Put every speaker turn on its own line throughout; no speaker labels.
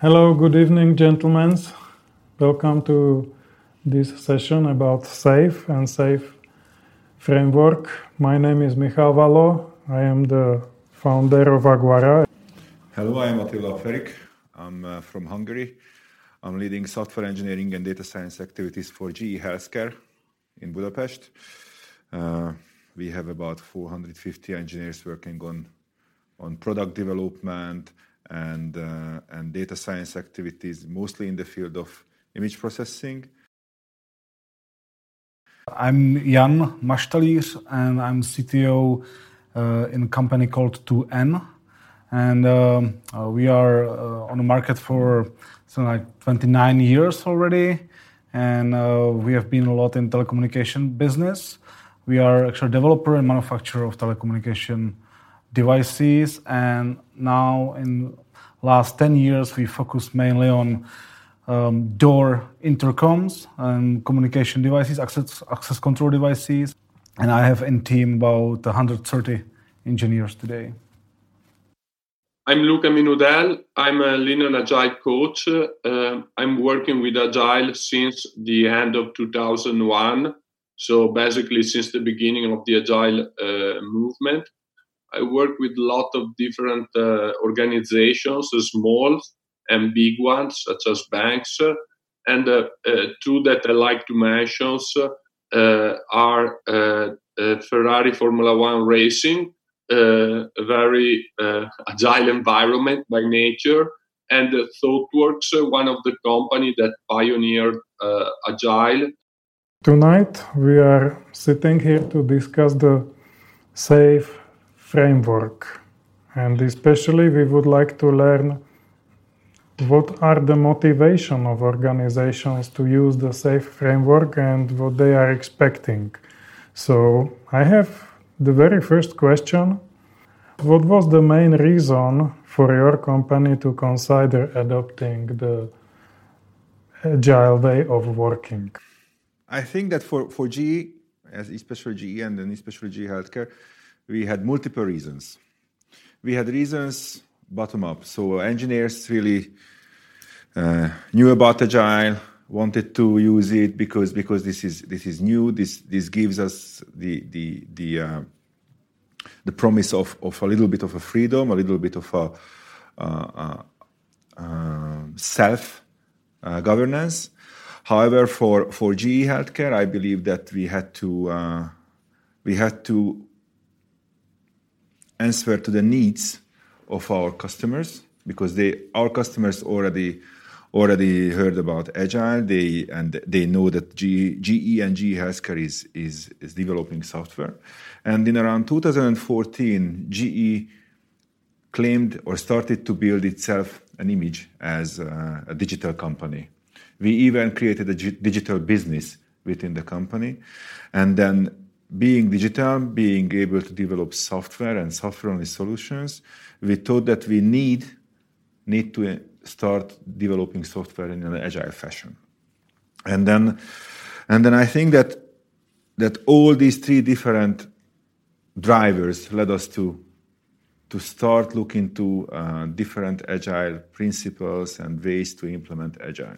Hello, good evening, gentlemen. Welcome to this session about SAFe and SAFe framework. My name is Michal Valo. I am the founder of Aguara.
Hello, I am Attila Ferik. I'm from Hungary. I'm leading software engineering and data science activities for GE Healthcare in Budapest. We have about 450 engineers working on product development and data science activities, mostly in the field of image processing.
I'm Jan Maštalíř, and I'm CTO in a company called 2N. And we are on the market for something like 29 years already. And we have been a lot in telecommunication business. We are actually a developer and manufacturer of telecommunication devices. And now in last 10 years, we focus mainly on door intercoms and communication devices, access control devices. And I have in team about 130 engineers today.
I'm Luca Minudel. I'm a Lean Agile coach. I'm working with Agile since the end of 2001. So basically since the beginning of the Agile movement. I work with a lot of different organizations, small and big ones, such as banks. And two that I like to mention are Ferrari Formula One Racing, a very agile environment by nature, and ThoughtWorks, one of the companies that pioneered Agile.
Tonight we are sitting here to discuss the SAFe framework, and especially we would like to learn what are the motivation of organizations to use the SAFe framework and what they are expecting. So I have the very first question. What was the main reason for your company to consider adopting the agile way of working?
I think that for GE, especially GE and then especially GE Healthcare, we had multiple reasons. We had reasons bottom up. So engineers really knew about agile, wanted to use it because this is new. This gives us the promise of a little bit of a freedom, a little bit of a self governance. However, for GE Healthcare, I believe that we had to answer to the needs of our customers because our customers already heard about agile. They know that GE and GE Healthcare is developing software. And in around 2014, GE claimed or started to build itself an image as a digital company. We even created a digital business within the company. And then being digital, being able to develop software and software-only solutions, we thought that we need to start developing software in an agile fashion. And then I think that all these three different drivers led us to start looking to different agile principles and ways to implement agile.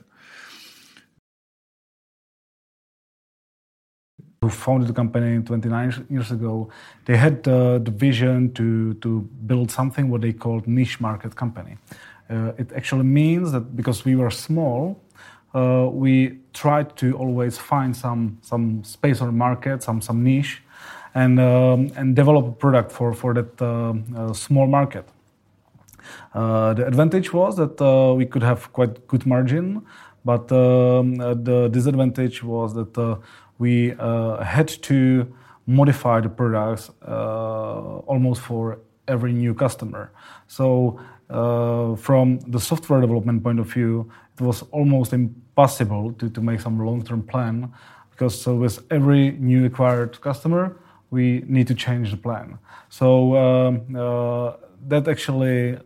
Who founded the company 29 years ago, they had the vision to build something what they called niche market company. It actually means that because we were small, we tried to always find some space on the market, some niche, and develop a product for that small market. The advantage was that we could have quite good margin, but the disadvantage was that we had to modify the products almost for every new customer. So from the software development point of view, it was almost impossible to make some long-term plan because with every new acquired customer, we need to change the plan. So that actually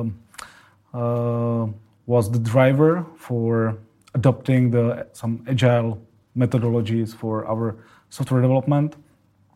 was the driver for adopting some agile methodologies for our software development,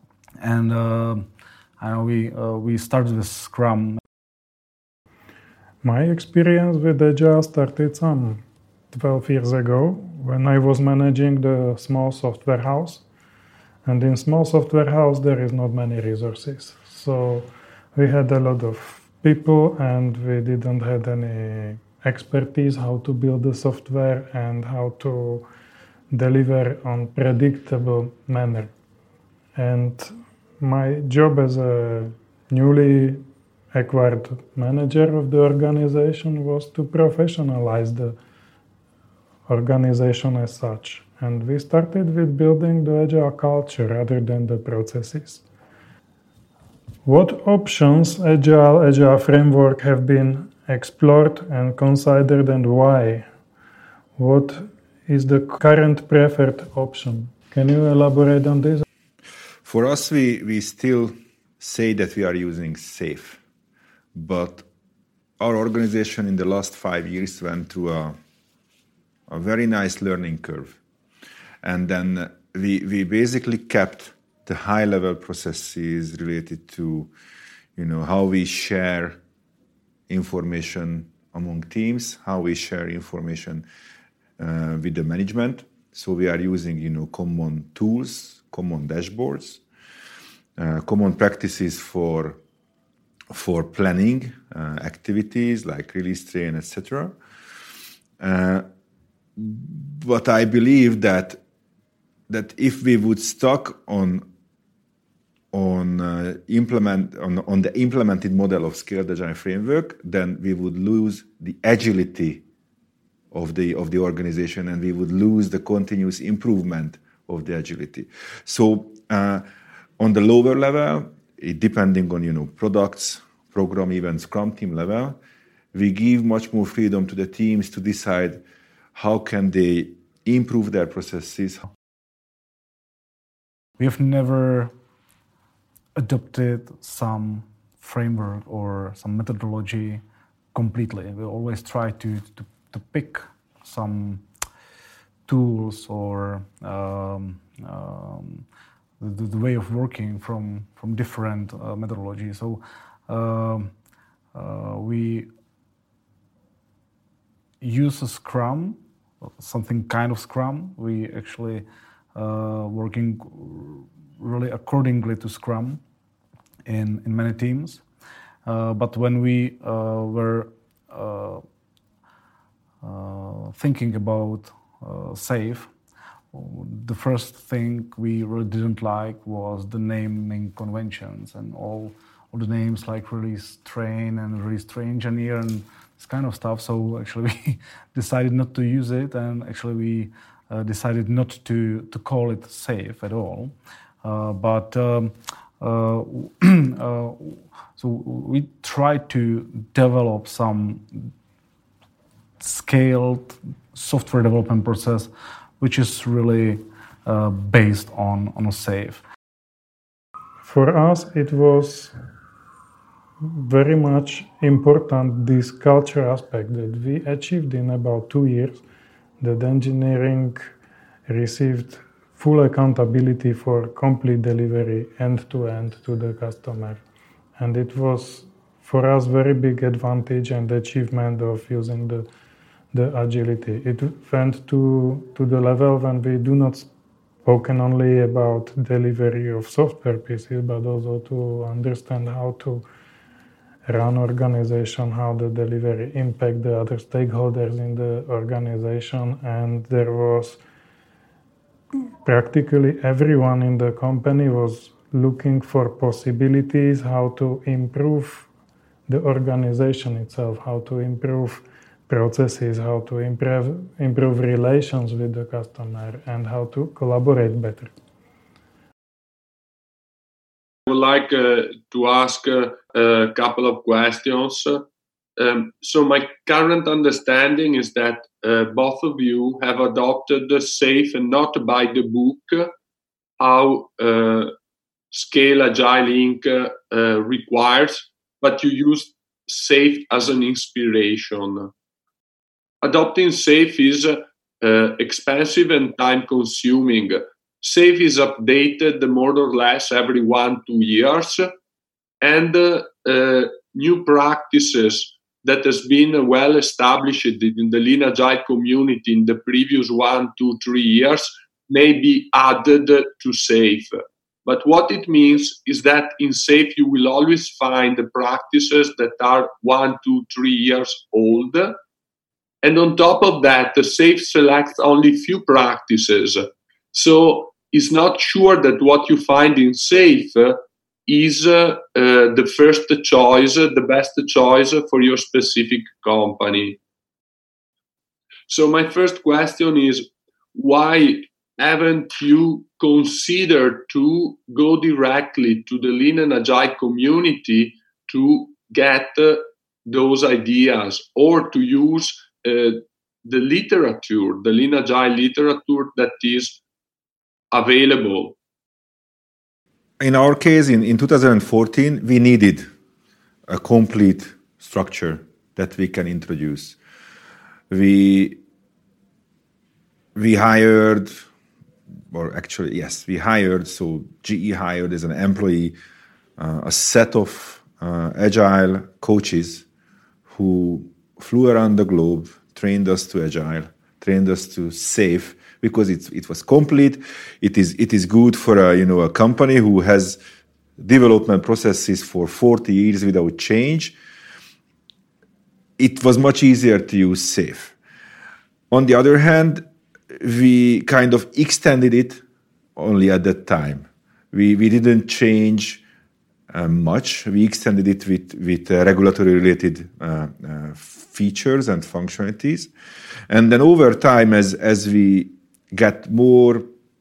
and we started with Scrum.
My experience with Agile started some 12 years ago when I was managing the small software house. And in small software house, there is not many resources. So we had a lot of people and we didn't have any expertise how to build the software and how to deliver on predictable manner. And my job as a newly acquired manager of the organization was to professionalize the organization as such. And we started with building the Agile culture rather than the processes. What options Agile framework have been explored and considered and why? What is the current preferred option? Can you elaborate on this?
For us, we still say that we are using SAFe, but our organization in the last 5 years went through a very nice learning curve. And then we basically kept the high-level processes related to, how we share information among teams, how we share information with the management. So we are using, common tools, common dashboards, common practices for planning activities like release train, etc. But I believe that if we would stuck on the implemented model of Scaled Agile framework, then we would lose the agility of the organization, and we would lose the continuous improvement of the agility. So on the lower level, depending on products, program, even Scrum team level, we give much more freedom to the teams to decide how can they improve their processes.
We have never adopted some framework or some methodology completely. We always try to pick some tools or the way of working from different methodologies. So we use a Scrum, something kind of Scrum. We actually working really accordingly to Scrum in many teams. But when we were thinking about SAFe, the first thing we really didn't like was the naming conventions and all the names like release train and release train engineer and this kind of stuff. So actually we decided not to use it, and actually we decided not to call it SAFe at all. So we tried to develop some scaled software development process, which is really based on a SAFe.
For us, it was very much important, this culture aspect that we achieved in about 2 years, that engineering received full accountability for complete delivery end-to-end to the customer. And it was, for us, very big advantage and achievement of using the agility. It went to the level when we do not spoken only about delivery of software pieces, but also to understand how to run organization, how the delivery impact the other stakeholders in the organization. And there was practically everyone in the company was looking for possibilities how to improve the organization itself, how to improve processes, how to improve relations with the customer, and how to collaborate better.
I would like to ask a couple of questions. So my current understanding is that both of you have adopted the SAFe and not by the book, how Scale Agile Inc. Requires, but you use SAFe as an inspiration. Adopting SAFe is expensive and time-consuming. SAFe is updated more or less every 1-2 years, and new practices that has been well established in the Lean Agile community in the previous 1, 2, 3 years may be added to SAFe. But what it means is that in SAFe you will always find the practices that are 1, 2, 3 years old. And on top of that, the SAFe selects only few practices. So it's not sure that what you find in SAFe is the first choice, the best choice for your specific company. So my first question is, why haven't you considered to go directly to the Lean and Agile community to get those ideas, or to use the literature, the Lean Agile literature that is available?
In our case, in 2014, we needed a complete structure that we can introduce. We hired, so GE hired as an employee a set of Agile coaches who flew around the globe, trained us to Agile, trained us to SAFe, because it was complete. It is good for a company who has development processes for 40 years without change. It was much easier to use SAFe. On the other hand, we kind of extended it only at that time. We didn't change much. We extended it with regulatory related features and functionalities. And then over time, as we get more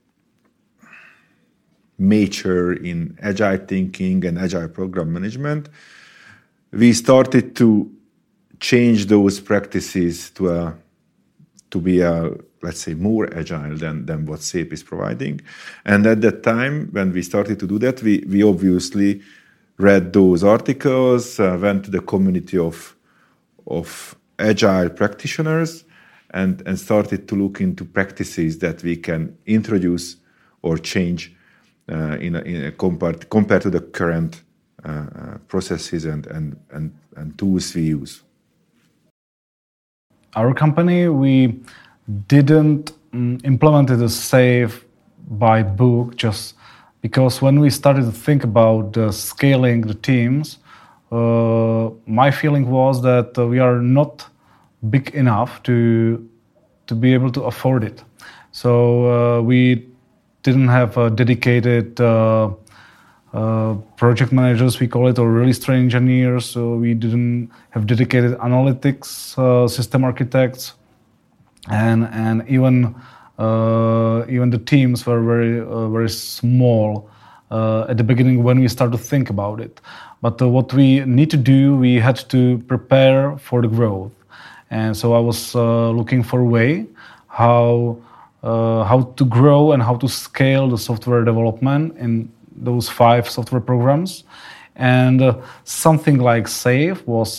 mature in Agile thinking and Agile program management, we started to change those practices to be let's say, more agile than what SAFe is providing. And at that time, when we started to do that, we obviously read those articles, went to the community of Agile practitioners, and started to look into practices that we can introduce or change compared to the current processes and tools we use.
Our company, we didn't implement it as SAFe by book, just because when we started to think about scaling the teams, my feeling was that we are not big enough to be able to afford it. So we didn't have a dedicated project managers, we call it, or release train engineers. So we didn't have dedicated analytics system architects, and even the teams were very small at the beginning when we started to think about it. But what we need to do, we had to prepare for the growth. And so I was looking for a way how to grow and how to scale the software development in those 5 software programs. And something like SAFe was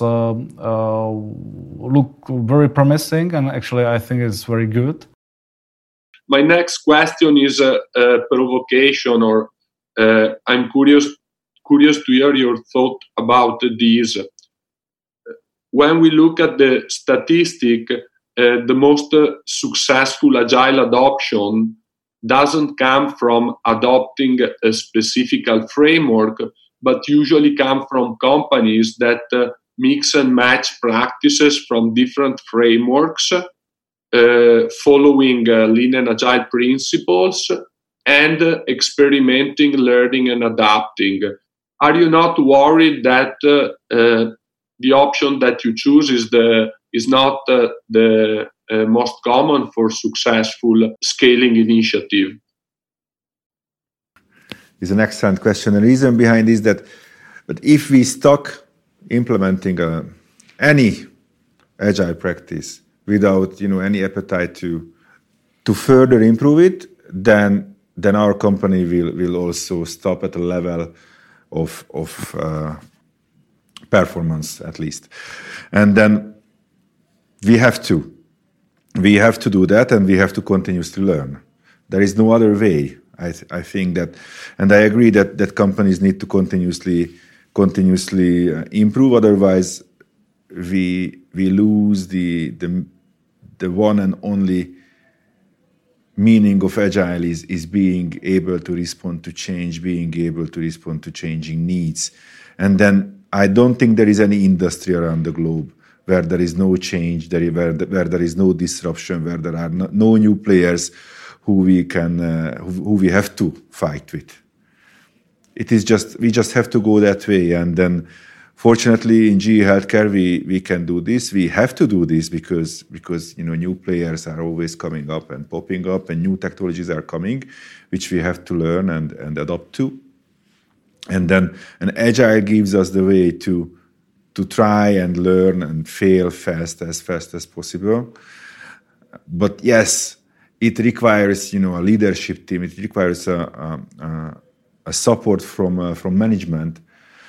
look very promising, and actually I think it's very good.
My next question is a provocation, or I'm curious to hear your thought about this. When we look at the statistic, the most successful Agile adoption doesn't come from adopting a specific framework, but usually come from companies that mix and match practices from different frameworks, following Lean and Agile principles, and experimenting, learning, and adapting. Are you not worried that the option that you choose is not the most common for successful scaling initiative?
Is an excellent question. The reason behind is that if we stuck implementing any Agile practice without any appetite to further improve it, then our company will also stop at a level of performance, at least. And then we have to do that, and we have to continuously learn. There is no other way. I think that, and I agree that companies need to continuously improve. Otherwise, we lose the one and only meaning of agile is being able to respond to change, being able to respond to changing needs. And then I don't think there is any industry around the globe where there is no change, where there is no disruption, where there are no new players who we have to fight with. It is we just have to go that way. And then fortunately in GE Healthcare we can do this. We have to do this because new players are always coming up and popping up, and new technologies are coming, which we have to learn and adopt to. And then agile gives us the way to try and learn and fail fast as possible. But yes, it requires a leadership team. It requires a support from management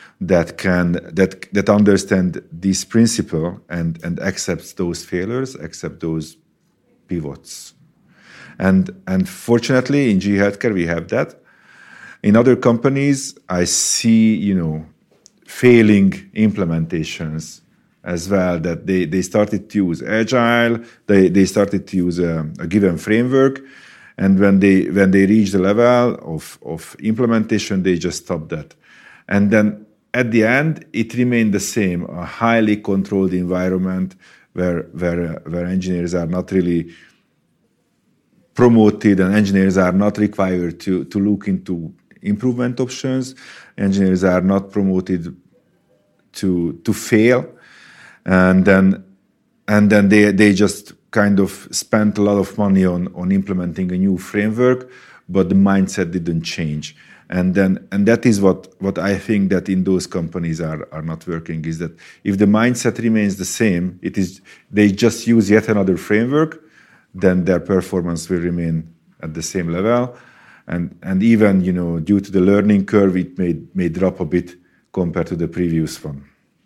that understand this principle and accepts those failures, accept those pivots. And fortunately in GE Healthcare we have that. In other companies I see failing implementations as well, that they started to use agile, they started to use a given framework, and when they reach the level of implementation, they just stop that. And then at the end, it remained the same, a highly controlled environment where engineers are not really promoted and engineers are not required to look into improvement options. Engineers are not promoted to fail. And then they just kind of spent a lot of money on implementing a new framework, but the mindset didn't change. And that is what I think that in those companies are not working, is that if the mindset remains the same, they just use yet another framework, then their performance will remain at the same level. And even due to the learning curve, it may drop a bit compared to the previous one.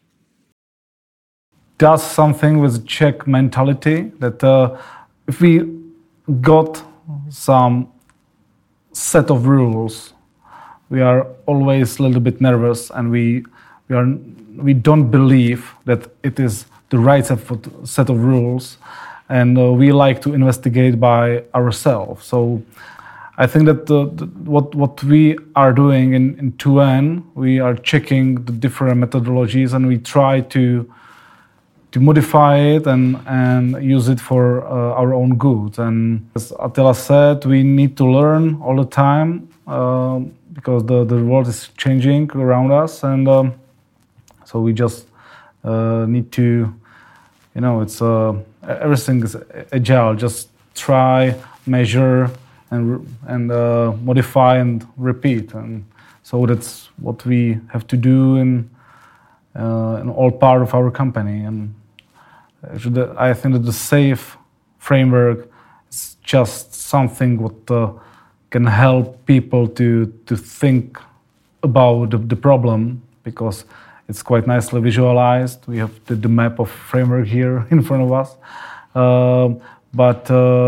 Does something with Czech mentality that if we got some set of rules, we are always a little bit nervous, and we don't believe that it is the right set of rules, and we like to investigate by ourselves. So I think that what we are doing in 2N, we are checking the different methodologies, and we try to modify it and use it for our own good. And as Attila said, we need to learn all the time because the world is changing around us, and so we just need to, it's everything is agile. Just try, measure, and modify and repeat. And so that's what we have to do in all part of our company. And I think that the SAFe framework is just something what can help people to think about the problem, because it's quite nicely visualized. We have the map of framework here in front of us. But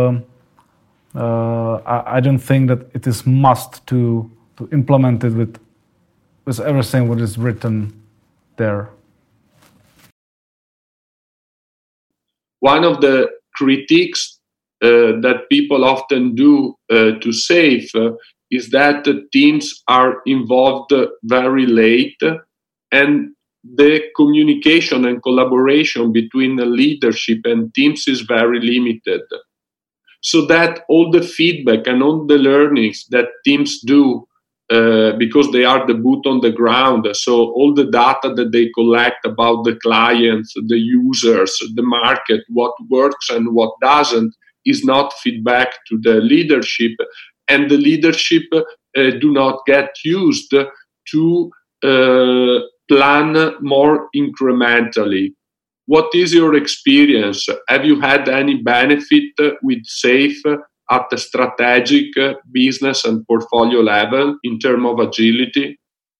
I don't think that it is must to implement it with everything what is written there.
One of the critiques that people often do to SAFe is that the teams are involved very late, and the communication and collaboration between the leadership and teams is very limited. So that all the feedback and all the learnings that teams do, because they are the boot on the ground, so all the data that they collect about the clients, the users, the market, what works and what doesn't, is not feedback to the leadership, and the leadership do not get used to plan more incrementally. What is your experience? Have you had any benefit with SAFe at the strategic business and portfolio level in terms of agility?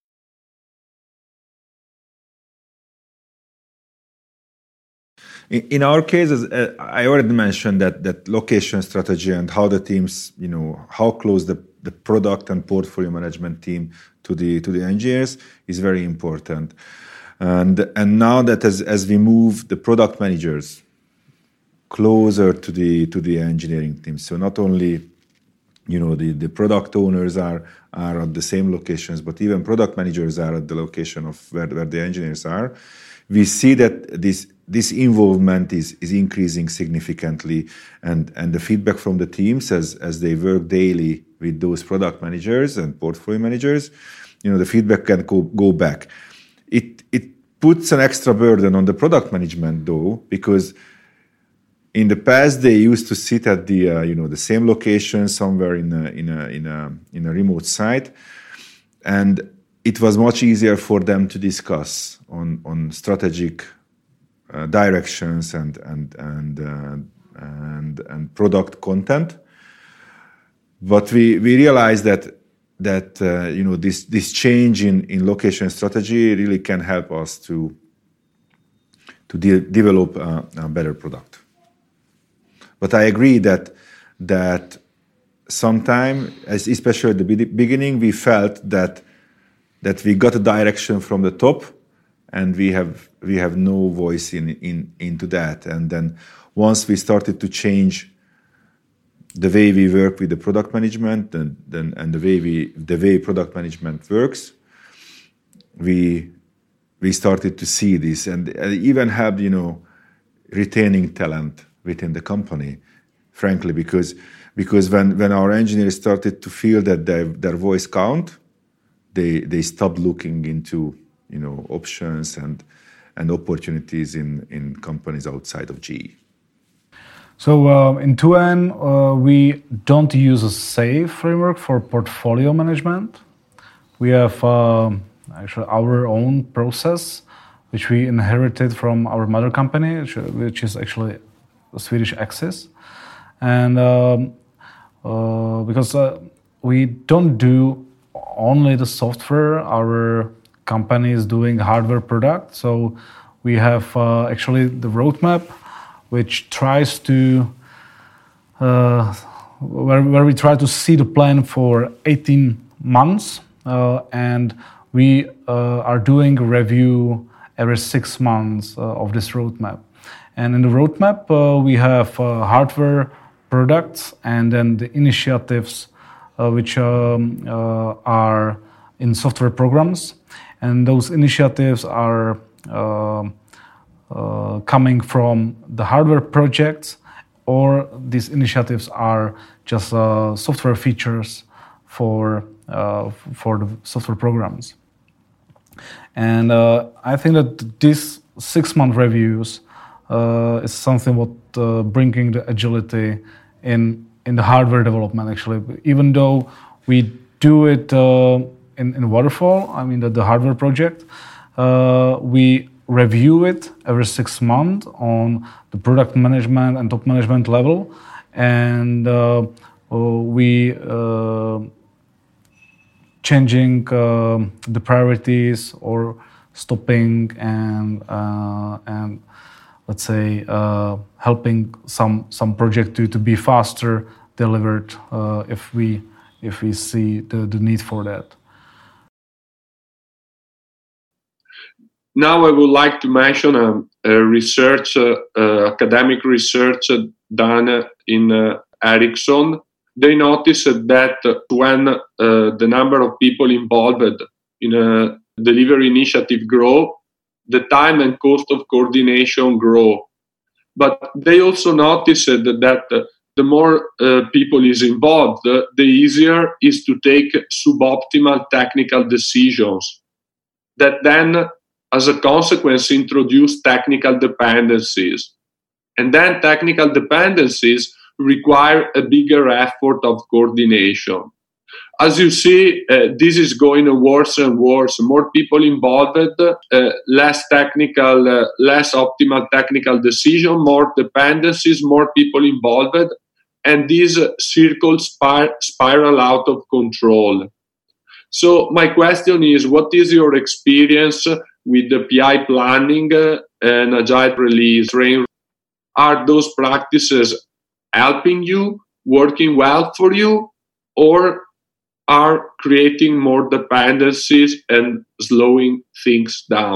In our cases, I already mentioned that location strategy and how the teams, how close the product and portfolio management team to the engineers is very important. And now that as we move the product managers closer to the engineering team, so not only the product owners are at the same locations, but even product managers are at the location of where the engineers are. We see that this involvement is increasing significantly, and the feedback from the teams as they work daily with those product managers and portfolio managers, the feedback can go back. It puts an extra burden on the product management though, because in the past they used to sit at the same location somewhere in a remote site, and it was much easier for them to discuss on strategic directions and product content. But we realized that this change in location strategy really can help us to develop a better product. But I agree that sometime, especially at the beginning, we felt that we got a direction from the top, and we have no voice into that. And then once we started to change the way we work with the product management and the way product management works, we started to see this, and even have retaining talent within the company, frankly, because when our engineers started to feel that their voice count, they stopped looking into options and opportunities in companies outside of GE.
So in 2N, we don't use a SAFe framework for portfolio management. We have actually our own process, which we inherited from our mother company, which is actually Swedish Axis. And because we don't do only the software, our company is doing hardware product. So we have actually the roadmap, which tries to where we try to see the plan for 18 months, and we are doing a review every 6 months of this roadmap. And in the roadmap, we have hardware products and then the initiatives which are in software programs. And those initiatives are coming from the hardware projects, or these initiatives are just software features for the software programs. And I think that these 6-month reviews is something what bringing the agility in the hardware development, actually. Even though we do it in waterfall, I mean the hardware project, we review it every 6 months on the product management and top management level, and we changing the priorities or stopping and let's say helping some project to be faster delivered if we see the need for that.
Now I would like to mention a research, academic research done in Ericsson. They noticed that when the number of people involved in a delivery initiative grow, the time and cost of coordination grow. But they also noticed that the more people is involved, the easier is to take suboptimal technical decisions that then, as a consequence, introduce technical dependencies. And then technical dependencies require a bigger effort of coordination. As you see, this is going worse and worse. More people involved, less technical, less optimal technical decision, more dependencies, more people involved, and these circles spiral out of control. So my question is, what is your experience with the PI planning and agile release? Are those practices helping you, working well for you, or are creating more dependencies and slowing things down?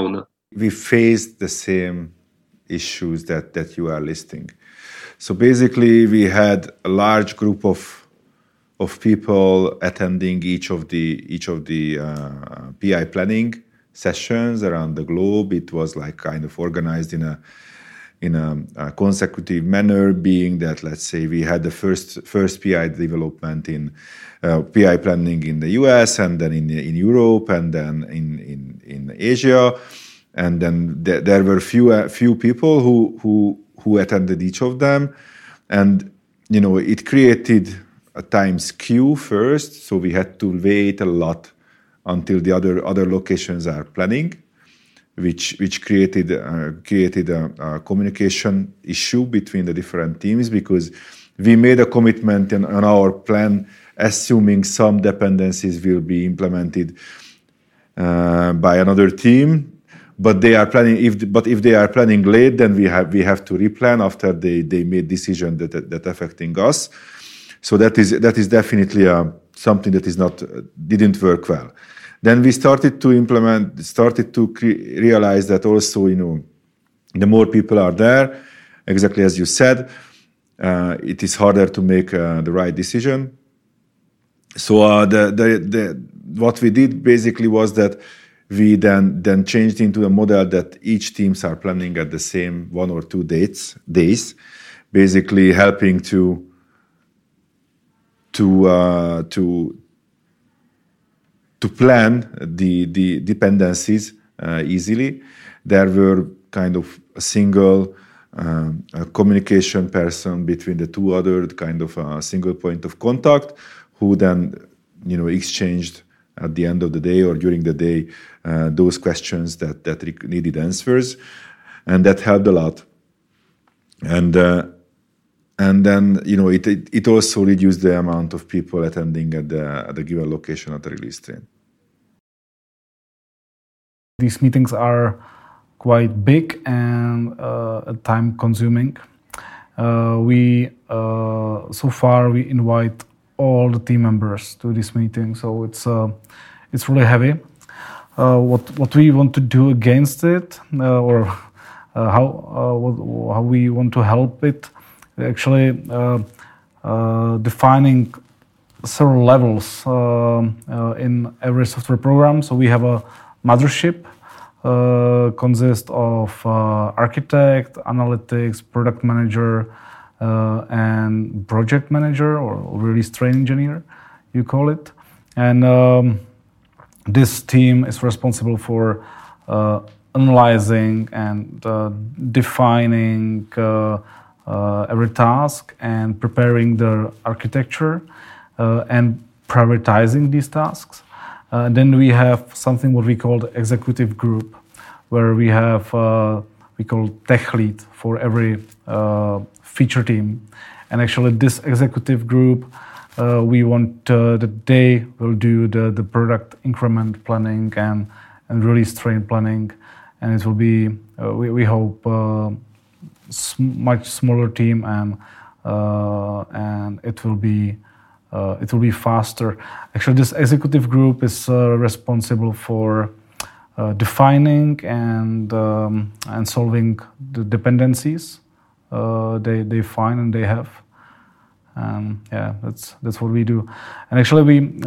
We faced the same issues that you are listing. So basically, we had a large group of people attending each of the PI planning sessions around the globe. It was like kind of organized in a consecutive manner, being that, let's say, we had the first PI development in PI planning in the US, and then in Europe, and then in Asia, and then there were few people who attended each of them, and it created a time skew first, so we had to wait a lot until the other locations are planning, which created a communication issue between the different teams, because we made a commitment on our plan, assuming some dependencies will be implemented by another team, but they are planning. If they are planning late, then we have to replan after they made decision that affecting us. So that is definitely something that didn't work well. Then we started to realize that also, the more people are there, exactly as you said, it is harder to make the right decision. So what we did basically was that we then changed into a model that each teams are planning at the same 1 or 2 days, basically helping to plan the dependencies easily. There were kind of a single communication person between the two other, kind of a single point of contact, who then exchanged at the end of the day or during the day those questions that needed answers, and that helped a lot. And then it also reduced the amount of people attending at the given location at the release train.
These meetings are quite big and time consuming. So far we invite all the team members to this meeting, so it's really heavy. What we want to do against it, or how we want to help it, actually defining several levels in every software program. So we have a mothership, consists of architect, analytics, product manager, and project manager, or release train engineer, you call it. And this team is responsible for analyzing and defining every task and preparing the architecture and prioritizing these tasks. Then we have something what we call the executive group, where we have we call tech lead for every feature team. And actually this executive group, we want that they will do the product increment planning and release train planning, and it will be we hope much smaller team, and it will be faster. Actually, this executive group is responsible for defining and solving the dependencies they find and they have. Yeah, that's what we do. And actually,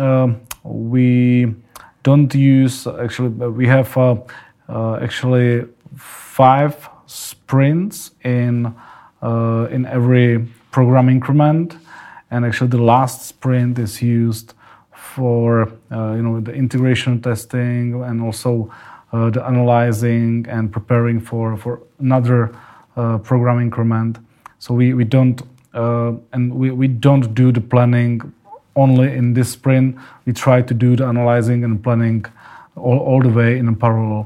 we don't use. Actually, we have actually 5 sprints in every program increment. And actually, the last sprint is used for the integration testing, and also the analyzing and preparing for another program increment. So we don't we don't do the planning only in this sprint. We try to do the analyzing and planning all the way in a parallel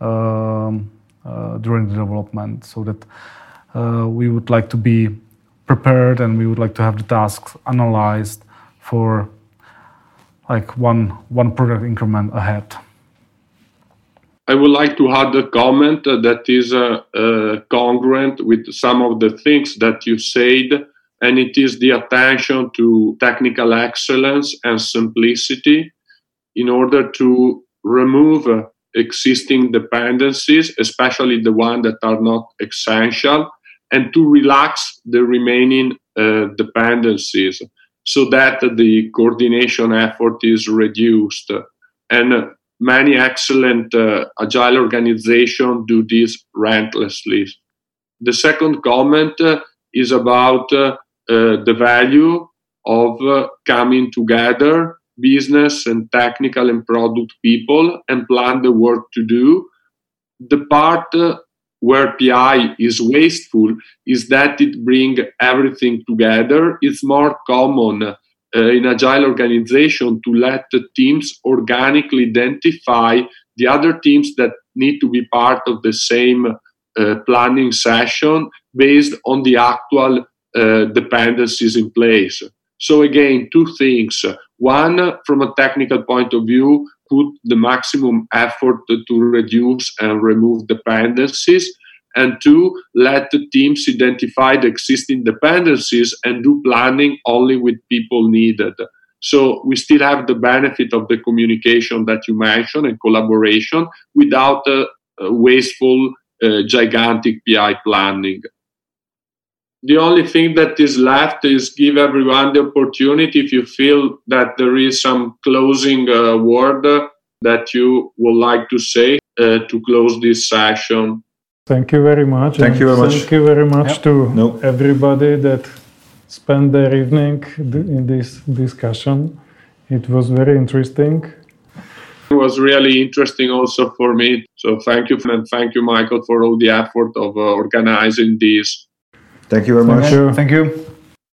during the development, so that we would like to be prepared, and we would like to have the tasks analyzed for like one product increment ahead.
I would like to add a comment that is congruent with some of the things that you said, and it is the attention to technical excellence and simplicity in order to remove existing dependencies, especially the ones that are not essential, and to relax the remaining dependencies so that the coordination effort is reduced. And many excellent agile organizations do this relentlessly. The second comment is about the value of coming together, business and technical and product people, and plan the work to do. The part where PI is wasteful is that it brings everything together. It's more common in agile organization to let the teams organically identify the other teams that need to be part of the same planning session based on the actual dependencies in place. So again, two things. One, from a technical point of view, put the maximum effort to reduce and remove dependencies. And two, let the teams identify the existing dependencies and do planning only with people needed. So we still have the benefit of the communication that you mentioned and collaboration without wasteful, gigantic PI planning. The only thing that is left is give everyone the opportunity, if you feel that there is some closing word that you would like to say to close this session.
Thank you very much.
Thank you very much.
Thank you very much to everybody that spent their evening in this discussion. It was very interesting.
It was really interesting also for me. So thank you, and thank you, Michael, for all the effort of organizing this.
Thank you very much.
Thank you.